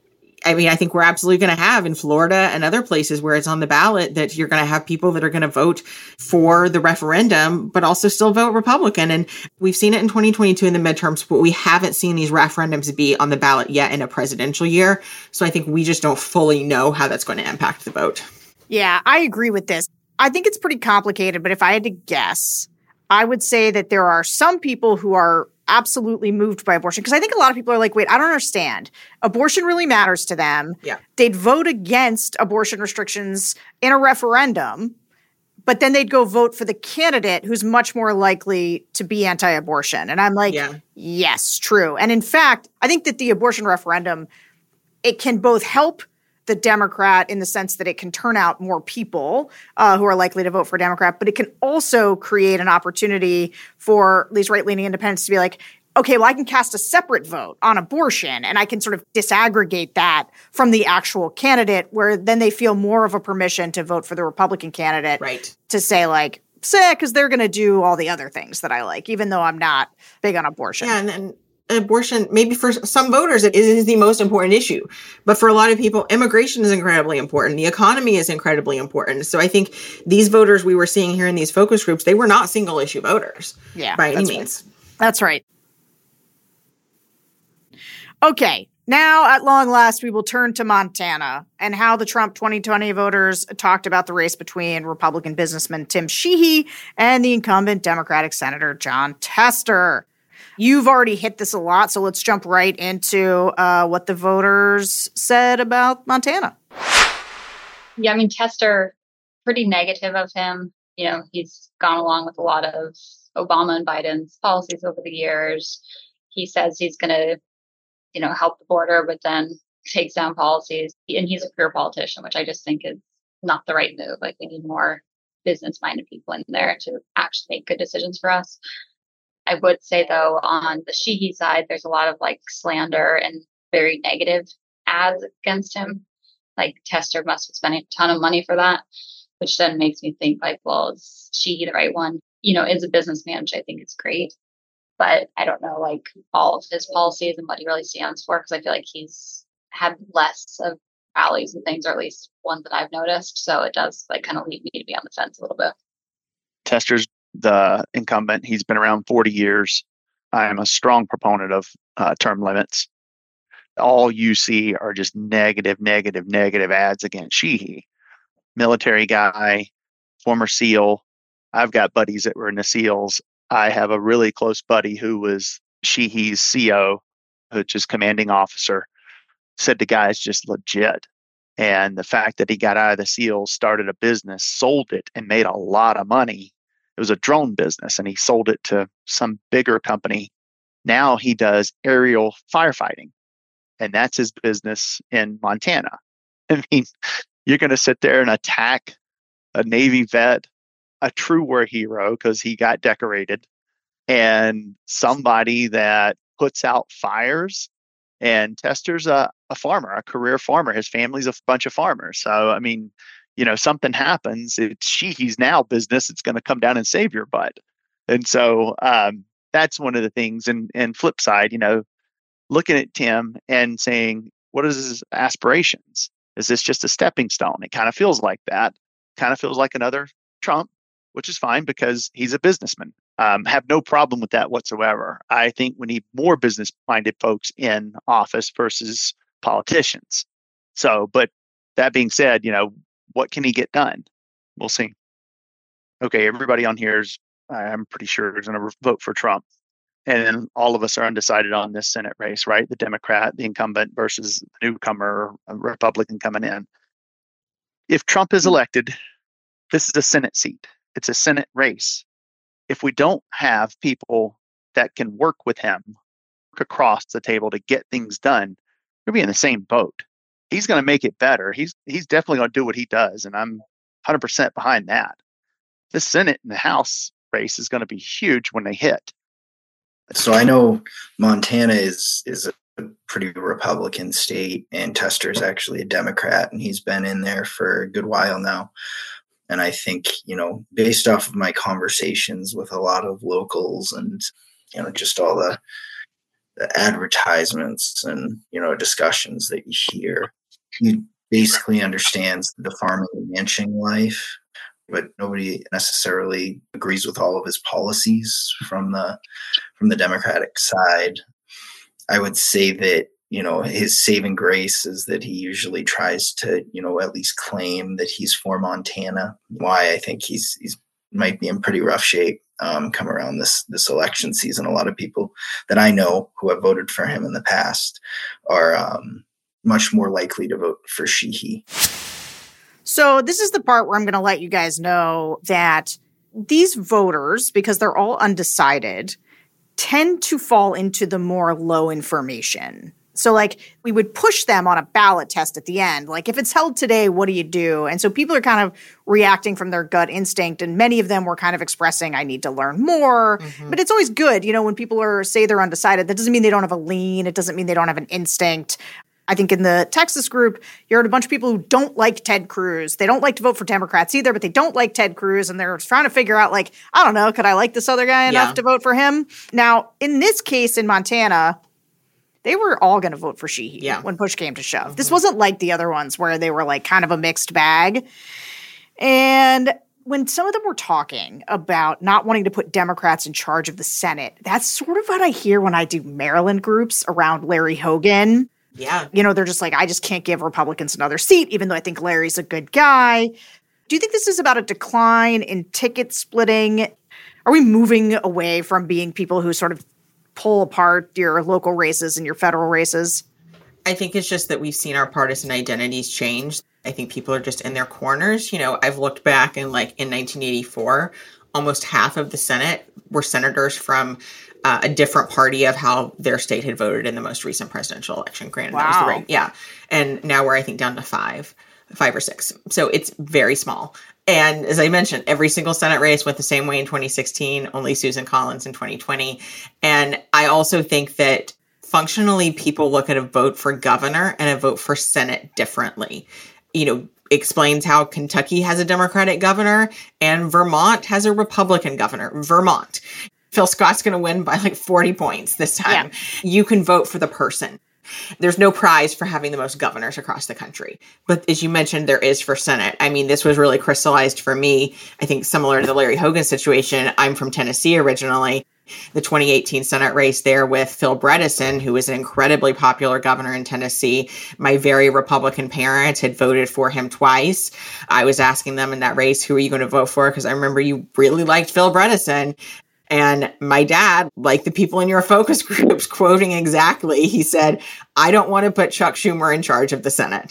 I mean, I think we're absolutely going to have in Florida and other places where it's on the ballot that you're going to have people that are going to vote for the referendum, but also still vote Republican. And we've seen it in 2022 in the midterms, but we haven't seen these referendums be on the ballot yet in a presidential year. So I think we just don't fully know how that's going to impact the vote. Yeah, I agree with this. I think it's pretty complicated, but if I had to guess, I would say that there are some people who are absolutely moved by abortion, because I think a lot of people are like, wait, I don't understand. Abortion really matters to them. Yeah. They'd vote against abortion restrictions in a referendum, but then they'd go vote for the candidate who's much more likely to be anti-abortion. And I'm like, yes, true. And in fact, I think that the abortion referendum, it can both help the Democrat in the sense that it can turn out more people who are likely to vote for Democrat, but it can also create an opportunity for these right-leaning independents to be like, okay, well, I can cast a separate vote on abortion, and I can sort of disaggregate that from the actual candidate, where then they feel more of a permission to vote for the Republican candidate, right? To say because they're going to do all the other things that I like, even though I'm not big on abortion. Yeah, and abortion, maybe for some voters, it is the most important issue. But for a lot of people, immigration is incredibly important. The economy is incredibly important. So I think these voters we were seeing here in these focus groups, they were not single issue voters by any means. Right. That's right. Okay, now at long last, we will turn to Montana and how the Trump 2020 voters talked about the race between Republican businessman Tim Sheehy and the incumbent Democratic Senator Jon Tester. You've already hit this a lot, so let's jump right into what the voters said about Montana. Yeah, I mean, Tester, pretty negative of him. He's gone along with a lot of Obama and Biden's policies over the years. He says he's going to, help the border, but then takes down policies. And he's a career politician, which I just think is not the right move. Like, we need more business-minded people in there to actually make good decisions for us. I would say, though, on the Sheehy side, there's a lot of slander and very negative ads against him. Tester must be spending a ton of money for that, which then makes me think well, is Sheehy the right one? Is a businessman, which I think is great. But I don't know all of his policies and what he really stands for, because I feel like he's had less of rallies and things, or at least ones that I've noticed. So it does kind of lead me to be on the fence a little bit. Tester's the incumbent. He's been around 40 years. I am a strong proponent of term limits. All you see are just negative ads against Sheehy. Military guy, former SEAL. I've got buddies that were in the SEALs. I have a really close buddy who was Sheehy's CO, which is commanding officer, said the guy's just legit. And the fact that he got out of the SEALs, started a business, sold it, and made a lot of money. It was a drone business, and he sold it to some bigger company. Now he does aerial firefighting, and that's his business in Montana. I mean, you're going to sit there and attack a Navy vet, a true war hero, because he got decorated, and somebody that puts out fires. And Tester's a farmer, a career farmer. His family's a bunch of farmers. So, I mean, something happens. It's Sheehy's now business. It's going to come down and save your butt. And so that's one of the things. And flip side, looking at Tim and saying, what is his aspirations? Is this just a stepping stone? It kind of feels like that. Kind of feels like another Trump, which is fine because he's a businessman. Have no problem with that whatsoever. I think we need more business-minded folks in office versus politicians. So, but that being said, what can he get done? We'll see. Okay, everybody on here I'm pretty sure, is going to vote for Trump. And then all of us are undecided on this Senate race, right? The Democrat, the incumbent versus the newcomer, a Republican coming in. If Trump is elected, this is a Senate seat. It's a Senate race. If we don't have people that can work with him, work across the table to get things done, we'll be in the same boat. He's going to make it better. He's definitely going to do what he does, and I'm 100% behind that. The Senate and the House race is going to be huge when they hit. So I know Montana is a pretty Republican state, and Tester is actually a Democrat, and he's been in there for a good while now. And I think, based off of my conversations with a lot of locals and, just all the advertisements and, discussions that you hear, he basically understands the farming and ranching life, but nobody necessarily agrees with all of his policies from the Democratic side. I would say that, his saving grace is that he usually tries to, at least claim that he's for Montana. Why I think he's might be in pretty rough shape come around this election season. A lot of people that I know who have voted for him in the past are much more likely to vote for Sheehy. So this is the part where I'm going to let you guys know that these voters, because they're all undecided, tend to fall into the more low information. So we would push them on a ballot test at the end. If it's held today, what do you do? And so people are kind of reacting from their gut instinct. And many of them were kind of expressing, I need to learn more. Mm-hmm. But it's always good, when people say they're undecided. That doesn't mean they don't have a lean. It doesn't mean they don't have an instinct. I think in the Texas group, you heard a bunch of people who don't like Ted Cruz. They don't like to vote for Democrats either, but they don't like Ted Cruz. And they're trying to figure out, I don't know, could I like this other guy enough to vote for him? Now, in this case in Montana, they were all going to vote for Sheehy when push came to shove. Mm-hmm. This wasn't like the other ones where they were kind of a mixed bag. And when some of them were talking about not wanting to put Democrats in charge of the Senate, that's sort of what I hear when I do Maryland groups around Larry Hogan. Yeah. They're just I just can't give Republicans another seat, even though I think Larry's a good guy. Do you think this is about a decline in ticket splitting? Are we moving away from being people who sort of pull apart your local races and your federal races? I think it's just that we've seen our partisan identities change. I think people are just in their corners. I've looked back and in 1984, almost half of the Senate were senators from a different party of how their state had voted in the most recent presidential election. Granted, that was the right. Yeah. And now we're, I think, down to five or six. So it's very small. And as I mentioned, every single Senate race went the same way in 2016, only Susan Collins in 2020. And I also think that functionally people look at a vote for governor and a vote for Senate differently. Explains how Kentucky has a Democratic governor and Vermont has a Republican governor. Vermont. Phil Scott's going to win by 40 points this time. Yeah. You can vote for the person. There's no prize for having the most governors across the country. But as you mentioned, there is for Senate. I mean, this was really crystallized for me, I think similar to the Larry Hogan situation. I'm from Tennessee originally. The 2018 Senate race there with Phil Bredesen, who was an incredibly popular governor in Tennessee. My very Republican parents had voted for him twice. I was asking them in that race, who are you going to vote for? Because I remember you really liked Phil Bredesen. And my dad, like the people in your focus groups, quoting exactly, he said, I don't want to put Chuck Schumer in charge of the Senate.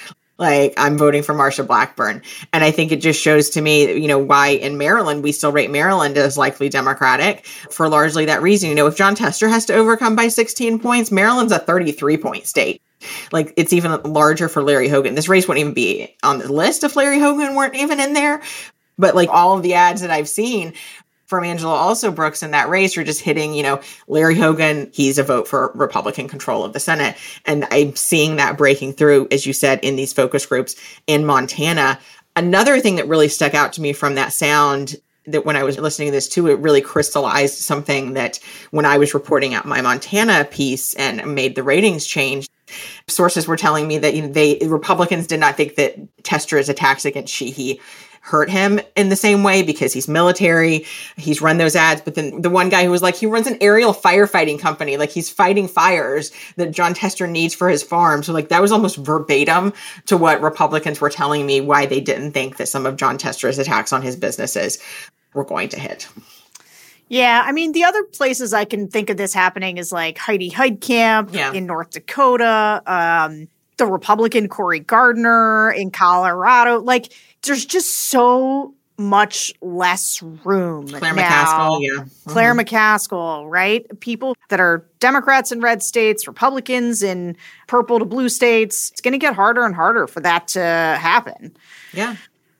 I'm voting for Marsha Blackburn. And I think it just shows to me, why in Maryland, we still rate Maryland as likely Democratic for largely that reason. If Jon Tester has to overcome by 16 points, Maryland's a 33-point state. It's even larger for Larry Hogan. This race wouldn't even be on the list if Larry Hogan weren't even in there. But all of the ads that I've seen from Angela Brooks in that race. You're just hitting, Larry Hogan, he's a vote for Republican control of the Senate. And I'm seeing that breaking through, as you said, in these focus groups in Montana. Another thing that really stuck out to me from that sound, that when I was listening to this too, it really crystallized something that when I was reporting out my Montana piece and made the ratings change, sources were telling me that Republicans did not think that Tester's attacks against Sheehy hurt him in the same way because he's military, he's run those ads. But then the one guy who was like, he runs an aerial firefighting company, like he's fighting fires that Jon Tester needs for his farm. So like that was almost verbatim to what Republicans were telling me why they didn't think that some of Jon Tester's attacks on his businesses were going to hit. Yeah, I mean, the other places I can think of this happening is like Heidi Heitkamp in North Dakota, the Republican Cory Gardner in Colorado. Like, there's just so much less room Claire now. McCaskill, yeah. Claire McCaskill, right? People that are Democrats in red states, Republicans in purple to blue states. It's going to get harder and harder for that to happen. Yeah.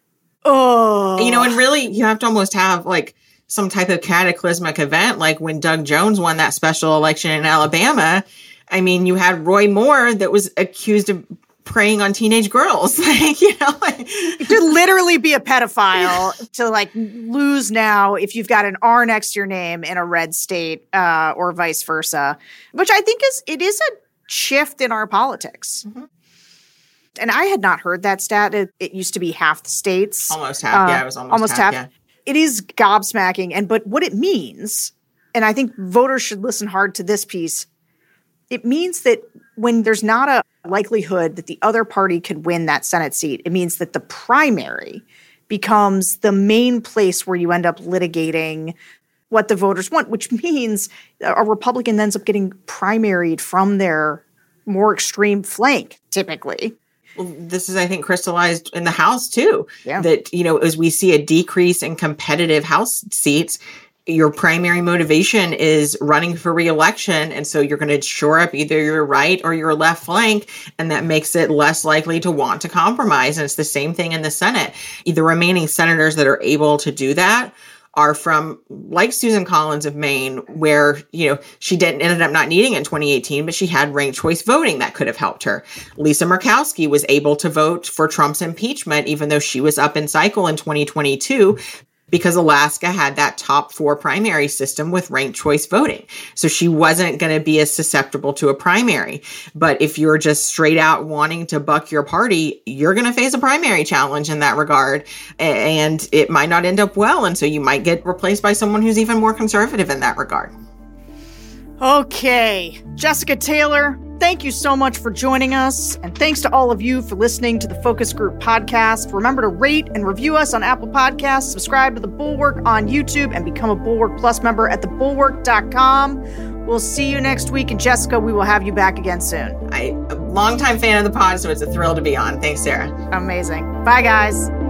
Oh. And really, you have to almost have like some type of cataclysmic event, like when Doug Jones won that special election in Alabama. I mean, you had Roy Moore that was accused of preying on teenage girls. You could literally be a pedophile to like lose now if you've got an R next to your name in a red state or vice versa, which I think is a shift in our politics. Mm-hmm. And I had not heard that stat. It used to be half the states. Almost half. It was almost half. Yeah. It is gobsmacking. But what it means, and I think voters should listen hard to this piece, it means that when there's not a likelihood that the other party could win that Senate seat, it means that the primary becomes the main place where you end up litigating what the voters want, which means a Republican ends up getting primaried from their more extreme flank, typically. Well, this is, I think, crystallized in the House, too. Yeah. That, as we see a decrease in competitive House seats, your primary motivation is running for re-election. And so you're going to shore up either your right or your left flank. And that makes it less likely to want to compromise. And it's the same thing in the Senate. The remaining senators that are able to do that are from, like Susan Collins of Maine, where, she ended up not needing it in 2018, but she had ranked choice voting that could have helped her. Lisa Murkowski was able to vote for Trump's impeachment, even though she was up in cycle in 2022, because Alaska had that top 4 primary system with ranked choice voting. So she wasn't going to be as susceptible to a primary. But if you're just straight out wanting to buck your party, you're going to face a primary challenge in that regard. And it might not end up well. And so you might get replaced by someone who's even more conservative in that regard. Okay, Jessica Taylor, thank you so much for joining us. And thanks to all of you for listening to the Focus Group podcast. Remember to rate and review us on Apple Podcasts, subscribe to The Bulwark on YouTube, and become a Bulwark Plus member at thebulwark.com. We'll see you next week. And Jessica, we will have you back again soon. I'm a longtime fan of the pod, so it's a thrill to be on. Thanks, Sarah. Amazing. Bye, guys.